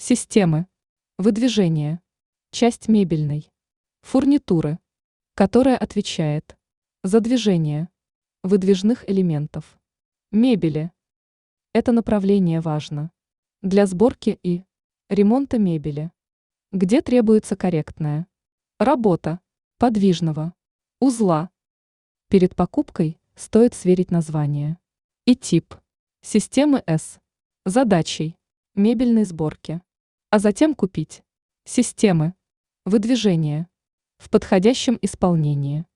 Системы. Выдвижение. Часть мебельной. Фурнитуры, которая отвечает за движение выдвижных элементов. Мебели. Это направление важно для сборки и ремонта мебели, где требуется корректная работа подвижного узла. Перед покупкой стоит сверить название и тип системы с задачей мебельной сборки, а затем купить системы выдвижения в подходящем исполнении.